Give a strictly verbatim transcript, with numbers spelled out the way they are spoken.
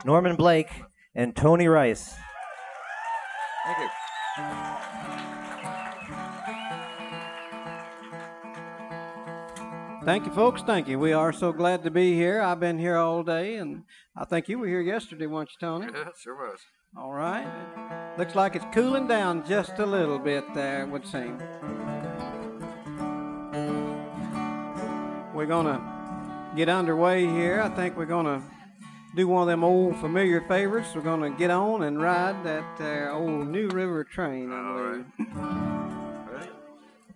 Norman Blake, and Tony Rice. Thank you. Thank you, folks. Thank you. We are so glad to be here. I've been here all day, and I think you were here yesterday, weren't you, Tony? Yeah, sure was. All right. Looks like it's cooling down just a little bit there, it would seem. We're going to get underway here. I think we're going to do one of them old familiar favorites. We're going to get on and ride that uh, old New River train, I All believe. right.